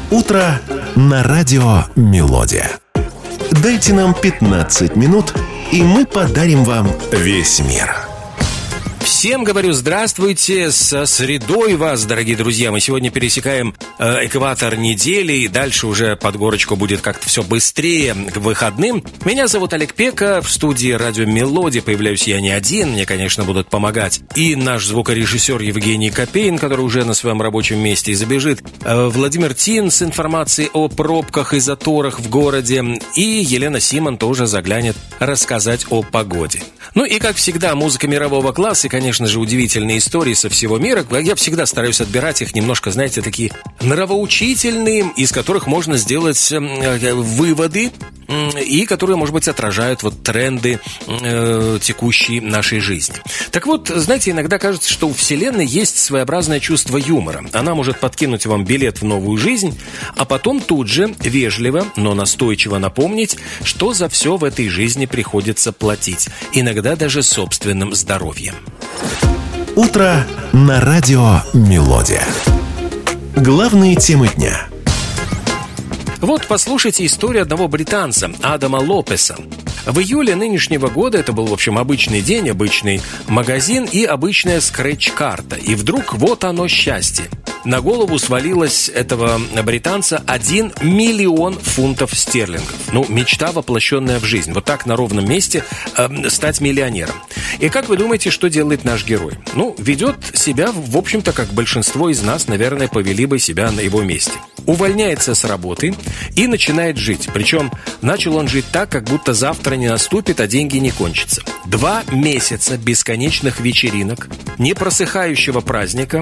Утро на радио «Мелодия». Дайте нам 15 минут, и мы подарим вам весь мир. Всем говорю здравствуйте, со средой вас, дорогие друзья. Мы сегодня пересекаем экватор недели, и дальше уже под горочку будет как-то все быстрее к выходным. Меня зовут Олег Пека, в студии радио «Мелодия» появляюсь я не один, мне, конечно, будут помогать и наш звукорежиссер Евгений Копейн, который уже на своем рабочем месте и забежит, Владимир Тин с информацией о пробках и заторах в городе, и Елена Симон тоже заглянет рассказать о погоде. Ну и, как всегда, музыка мирового класса и, конечно же, удивительные истории со всего мира. Я всегда стараюсь отбирать их немножко, знаете, такие нравоучительные, из которых можно сделать выводы, и которые, может быть, отражают вот тренды текущей нашей жизни. Так вот, знаете, иногда кажется, что у Вселенной есть своеобразное чувство юмора. Она может подкинуть вам билет в новую жизнь, а потом тут же вежливо, но настойчиво напомнить, что за все в этой жизни приходится платить. Иногда даже собственным здоровьем. Утро на радио «Мелодия». Главные темы дня. Вот послушайте историю одного британца, Адама Лопеса. В июле нынешнего года, это был, в общем, обычный день, обычный магазин и обычная скретч-карта. И вдруг вот оно счастье. На голову свалилось этого британца 1 миллион фунтов стерлингов. Ну, мечта, воплощенная в жизнь. Вот так на ровном месте стать миллионером. И как вы думаете, что делает наш герой? Ну, ведет себя, в общем-то, как большинство из нас, наверное, повели бы себя на его месте. Увольняется с работы и начинает жить. Причем начал он жить так, как будто завтра не наступит, а деньги не кончатся. 2 месяца бесконечных вечеринок, непросыхающего праздника,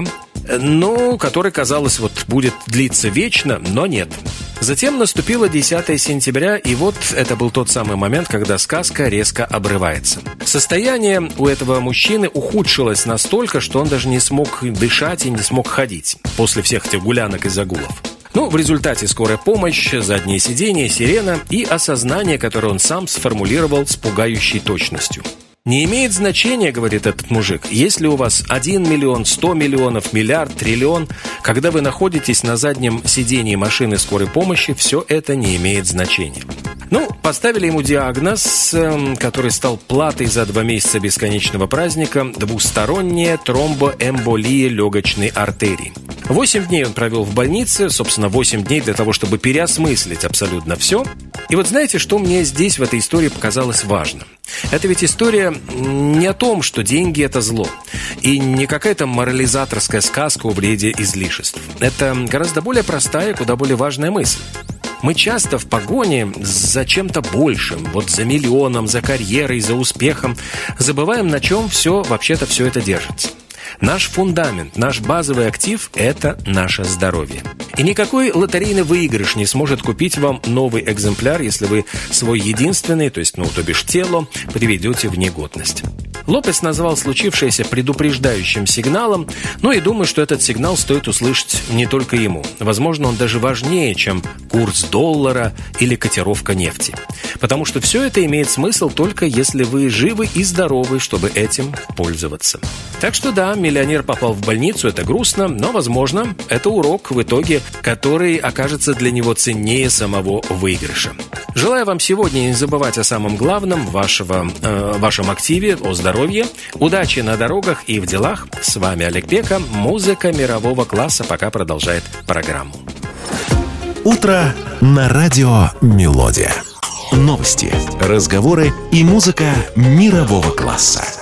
ну, который, казалось, вот будет длиться вечно, но нет. Затем наступило 10 сентября, и вот это был тот самый момент, когда сказка резко обрывается. Состояние у этого мужчины ухудшилось настолько, что он даже не смог дышать и не смог ходить после всех этих гулянок и загулов. Ну, в результате скорая помощь, заднее сиденье, сирена и осознание, которое он сам сформулировал с пугающей точностью. «Не имеет значения, — говорит этот мужик, — если у вас 1 миллион, 100 миллионов, миллиард, триллион, когда вы находитесь на заднем сидении машины скорой помощи, все это не имеет значения». Ну, поставили ему диагноз, который стал платой за 2 месяца бесконечного праздника: двусторонняя тромбоэмболия легочной артерии. 8 дней он провел в больнице, собственно, 8 дней для того, чтобы переосмыслить абсолютно все. И вот знаете, что мне здесь в этой истории показалось важным? Это ведь история не о том, что деньги – это зло, и не какая-то морализаторская сказка о вреде излишеств. Это гораздо более простая, куда более важная мысль. Мы часто в погоне за чем-то большим, вот за миллионом, за карьерой, за успехом, забываем, на чем вообще-то все это держится. Наш фундамент, наш базовый актив – это наше здоровье. И никакой лотерейный выигрыш не сможет купить вам новый экземпляр, если вы свой единственный, то бишь тело, приведете в негодность. Лопес назвал случившееся предупреждающим сигналом, но и думаю, что этот сигнал стоит услышать не только ему. Возможно, он даже важнее, чем курс доллара или котировка нефти. Потому что все это имеет смысл только если вы живы и здоровы, чтобы этим пользоваться. Так что да, миллионер попал в больницу, это грустно, но, возможно, это урок в итоге, который окажется для него ценнее самого выигрыша. Желаю вам сегодня не забывать о самом главном, вашем активе, о здоровье. Удачи на дорогах и в делах. С вами Олег Пека. Музыка мирового класса пока продолжает программу. Утро на радио «Мелодия». Новости, разговоры и музыка мирового класса.